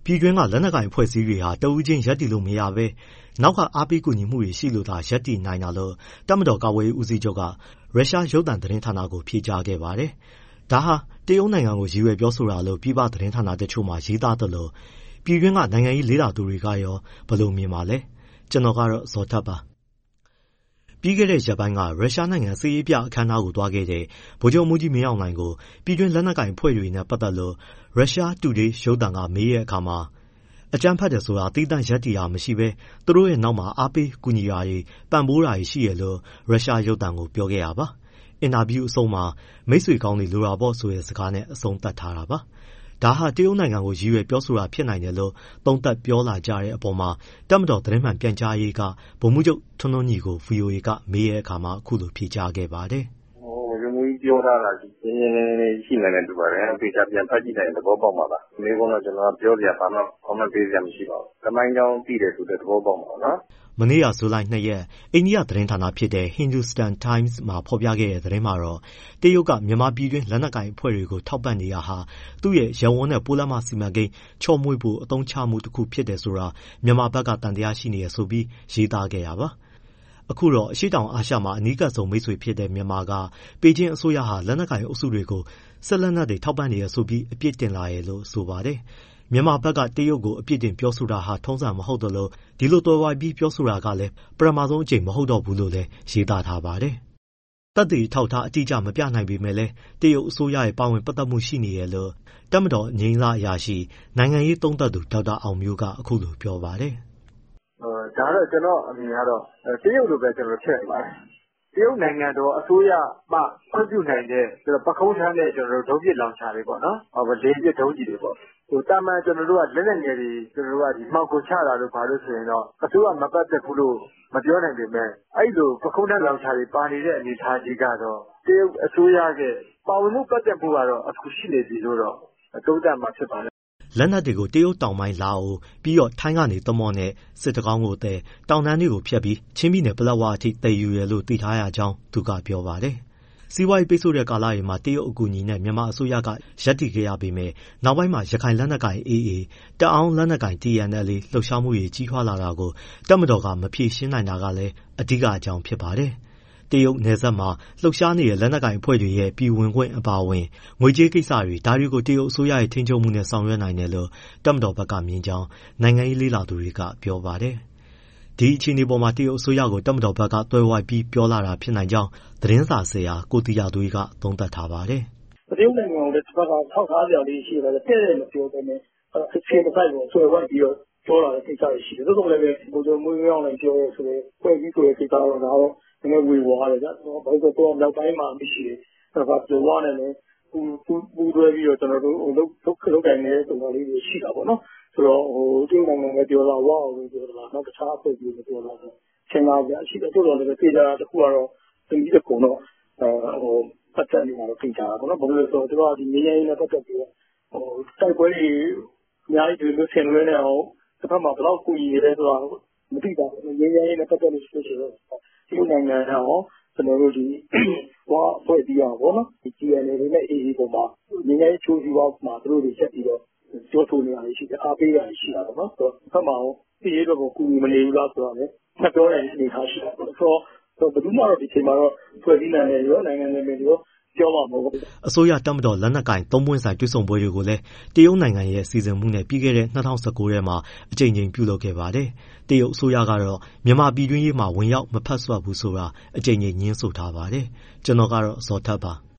ပြည်တွင်းကလက်နက်ကိုင်အဖွဲ့အစည်းတွေဟာတဦးချင်းရပ်တည်လို့မရဘဲနောက်ကအားပေးကူညီမှုတွေရှိလို့သာရပ်တည်နိုင်တာလို့တပ်မတော်ကာကွယ်ရေးဦးစီးချုပ်ကရုရှားရုပ်သံသတင်းဌာနကိုဖြေကြားခဲ့ပါတယ်။ဒါဟာတရုတ်နိုင်ငံကိုရည်ရွယ်ပြောဆိုတာလို့ပြည်ပသတင်းဌာနတချို့မှာရေးသားသလိုပြည်တွင်းကနိုင်ငံရေးလေ့လာသူတွေကရောဘယ်လိုမြင်ပါလဲ။ကျွန်တော်ကတော့ဇော်ထက်ပါ။ပြီးခဲ့တဲ့ရက်ပိုင်းကရုရှားနိုင်ငံစစ်ရေးပြအခမ်းအနားကိုသွားခဲ့တဲ့ဗိုလ်ချုပ်မှူးကြီးမင်းအောင်လှိုင်ကိုပြည်တွင်းလက်နက်ကိုင်အဖွဲ့တွေနဲ့ပတ်သက်လို့ရုရှားတူဒေးရုပ်သံကမေးတဲ့အခါမှာအကြမ်းဖက်တယ်ဆိုတာသီးသန့်ရပ်တည်တာမရှိဘဲသူတို့ရဲ့နောက်မှာအားပေးကူညီတာတွေပံ့ပိုးတာတွေရှိရလို့ရုရှားရုပ်သံကိုပြောခဲ့တာပါ။အင်တာဗျူးအဆုံးမှာမိတ်ဆွေကောင်းတွေလိုတာပေါ့ဆိုတဲ့စကားနဲ့အဆုံးသတ်ထားတာပါ။ဒါဟာတရုတ်နိုင်ငံကိုရည်ရွယ်ပြောဆိုတာဖြစ်နိုင်တယ်လို့သုံးသပ်ပြောလာကြတဲ့အပေါ်မှာတပ်မတော်သတင်းမှန်ပြန်ကြားရေးကဗိုလ်မှူးချုပ်ထွန်းထွန်းညီကို VOA ကမေးတဲ့အခါမှာအခုလိုဖြေကြားခဲ့ပါတယ်။ဗိုလ်မှူးကြီးပြောထားတာရှင်းရှင်းလင်းလင်းရှိနိုင်တယ်တူပါတယ်။သေချာပြန်ဖတ်ကြည့်နိုင်သဘောပေါက်မှာပါ။ဒီကုန်းတော့ကျွန်တော်ပြောစရာဘာမှ comment ပေးစရာမရှိပါဘူး။သမိုင်းကြောင်းသိတယ်ဆိုတဲ့သဘောပေါက်မှာပါနော်။မနေ့ကဇူလိုင် 2 ရက်အိန္ဒိယသတင်းဌာနဖြစ်တဲ့ Hindustan Times မှာဖော်ပြခဲ့တဲ့သတင်းမှာတော့တရုတ်ကမြန်မာပြည်တွင်းလက်နက်ကိုင်အဖွဲ့တွေကိုထောက်ပံ့နေတာဟာသူ့ရဲ့ရပ်ဝန်းနဲ့ပိုးလမ်းမစီမံကိန်းချော့မွေ့ဖို့အသုံးချမှုတစ်ခုဖြစ်တယ်ဆိုတာမြန်မာဘက်ကသံသယရှိနေရဆိုပြီးရေးသားခဲ့တာပါ။အခုတော့အရှေ့တောင်အာရှမှာအနီးကပ်ဆုံးမိတ်ဆွေဖြစ်တဲ့မြန်မာကပေကျင်းအစိုးရဟာလက်နက်ကိုင်အုပ်စုတွေကိုစစ်လက်နက်တွေထောက်ပံ့နေရဆိုပြီးအပြစ်တင်လာရလို့ဆိုပါတယ်။မြန်မာဘက်ကတရုတ်ကိုအပြစ်တင်ပြောဆိုတာဟာထုံးစံမဟုတ်သလိုဒီလိုတော်ဝိုက်ပြီးပြောဆိုတာကလည်းပထမဆုံးအကြိမ်မဟုတ်တော့ဘူးလို့လည်းရေးသားထားပါတယ်။တပ်တွေထောက်ထားအတိအကျမပြနိုင်ပေမဲ့လည်းတရုတ်အစိုးရရဲ့ပါဝင်ပတ်သက်မှုရှိနေရလို့တပ်မတော်ငြိမ်းစားအရာရှိနိုင်ငံရေးသုံးသပ်သူဒေါက်တာအောင်မျိုးကအခုလိုပြောပါတယ်။ဒါတော့ကျွန်တော်အမြင်ကတော့တရုတ်လိုပဲကျွန်တော်ထည့်ပါတယ်။တရုတ်နိုင်ငံတော်အစိုးရမှခွင့်ပြုနိုင်တဲ့ပခုံးထမ်းတဲ့ကျွန်တော်တို့ဒုံးပစ်လောင်ချာတွေပေါ့နော်။လေပစ်ဒုံးကြီးတွေပေါ့။တာမန်ကျွန်တော်တို့ကလက်နက်ငယ်တွေကျွန်တော်တို့ကမှောင်ခိုချတာလို့ဘာလို့ဆိုရင်တော့အစိုးရမပတ်သက်ဘူးလို့မပြောနိုင်ပေမဲ့အဲ့လိုပခုံးထမ်းလောင်ချာတွေပါနေတဲ့အနေအထားကြီးကတော့တရုတ်အစိုးရရဲ့ပါဝင်မှုပတ်သက်မှုကတော့အခုရှိနေပြီလို့တော့သုံးသပ်မှာဖြစ်ပါတယ်လက်နက်တွေကိုတရုတ်တောင်ပိုင်းလာအိုပြီးတော့ထိုင်းကနေသမောနဲ့စစ်တကောင်းကိုသယ်တောင်တန်းတွေကိုဖြတ်ပြီးချင်းပြည်နယ်ပလက်ဝအထိသယ်ယူရလို့သိထားရကြောင်းသူကပြောပါတယ်။စီးပွားရေးပိတ်ဆို့တဲ့ကာလတွေမှာတရုတ်အကူအညီနဲ့မြန်မာအစိုးရကရပ်တည်ခဲ့ရပေမဲ့နောက်ပိုင်းမှာရခိုင်လက်နက်ကိုင် AA တအောင်းလက်နက်ကိုင် TNLA လှုပ်ရှားမှုတွေကြီးထွားလာတာကိုတပ်မတော်ကမဖြေရှင်းနိုင်တာကလည်းအဓိကအကြောင်းဖြစ်ပါတယ်။တရုတ်နယ်စပ်မှာလှုပ်ရှားနေတဲ့လက်နက်ကိုင်အဖွဲ့တွေရဲ့ပြည်ဝင်ခွင့်အပါအဝင်ငွေကြေးကိစ္စတွေဒါတွေကိုတရုတ်အစိုးရရဲ့ထိန်းချုပ်မှုနဲ့ဆောင်ရွက်နိုင်တယ်လို့တပ်မတော်ဘက်ကမြင်ကြောင်းနိုင်ငံရေးလေ့လာသူတွေကပြောပါတယ်။ဒီအခြေအနေပေါ်မှာတရုတ်အစိုးရကိုတပ်မတော်ဘက်ကသွယ်ဝိုက်ပြီးပြောလာတာဖြစ်နိုင်ကြောင်းသတင်းစာဆရာကိုတီရသွေးကသုံးသပ်ထားပါတယ်။တရုတ်နိုင်ငံကိုလည်းတစ်ဖက်ကထောက်ထားကြလေးရှိတယ်တဲ့တဲ့မပြောဘဲနဲ့အချိန်တစ်ပိုင်းကိုသွယ်ဝိုက်ပြီးတော့ပြောလာတဲ့ကိစ္စတွေရှိတယ်။သို့တော်လည်းပဲဘိုးချုပ်မွေးမြောင်းလည်းပြောရဲဆိုတော့ဖွဲ့ပြီးဆိုတဲ့ကိစ္စတော့ဒါတော့နည်းနည်းဝေဝါးတယ်ဗျာ။ဘာလို့ဆိုတော့မြောက်ပိုင်းမှာမရှိတယ်။အဲ့ဒါပြောရနေတယ်ပူတွဲပြီးတော့ကျွန်တော်တို့လုပ်ကိုင်နေတဲ့ပုံစံလေးတွေရှိတာပေါ့နော်။ဆိုတော့တရုတ်နိုင်ငံပဲပြောတာဝါအောင်ပြောတာနောက်တခြားအဖွဲ့အစည်းတွေပြောတာဆိုသင်္ကာကြရှိတယ်တို့တော်လည်းပြေးကြတာတခုကတော့သင်ပြီးတဲ့ပုံတော့ပတ်သက်နေတာတော့သိကြတာပေါ့နော်။ဘာလို့လဲဆိုတော့သူကဒီငြိမ်းချမ်းရေးနဲ့ပတ်သက်ပြီးတိုက်ပွဲတွေအများကြီးတွေဆင်နွှဲနေအောင်တစ်ဖက်မှာဘယ်တော့ကူညီနေလဲဆိုတာမသိပါဘူး။ငြိမ်းချမ်းရေးနဲ့ပတ်သက်လို့ဆိုတော့ဒီနိုင်ငံရောကျွန်တော်တို့ဒီဝါဖွဲ့ပြီးအောင်ပေါ့နော်ဒီ GNA တွေနဲ့ AA ပုံမှာငြိမ်းချမ်းရေးချိုးစီးပွားမှာသူတို့တွေချက်ပြီးတော့ပြောဆိုနေရတယ်ရှိတယ်အားပေးရတယ်ရှိတာပေါ့နော်ဆိုတော့ဖက်မှာပြည်ရေးတော့ကူညီမနေဘူးလားဆိုတော့လည်းမပြောနိုင်တဲ့အနေအထားရှိတာပေါ့ဆိုတော့ဘယ်သူမှတော့ဒီချိန်မှာတော့ဖွဲ့စည်းနိုင်တယ်ရောနိုင်ငံနယ်မြေတွေရောပြောမှာမဟုတ်ဘူးအစိုးရတပ်မတော်လက်နက်ကင်သုံးပွင့်ဆိုင်တွဲဆုံပွဲတွေကိုလည်းတရုတ်နိုင်ငံရဲ့စီစဉ်မှုနဲ့ပြီးခဲ့တဲ့2019ထဲမှာအကြိမ်ကြိမ်ပြုလုပ်ခဲ့ပါတယ်တရုတ်အစိုးရကတော့မြန်မာပြည်တွင်းရေးမှာဝင်ရောက်မဖက်ဆွတ်ဘူးဆိုတာအကြိမ်ကြိမ်ညင်းဆိုထားပါတယ်ကျွန်တော်ကတော့ဇော်ထက်ပါ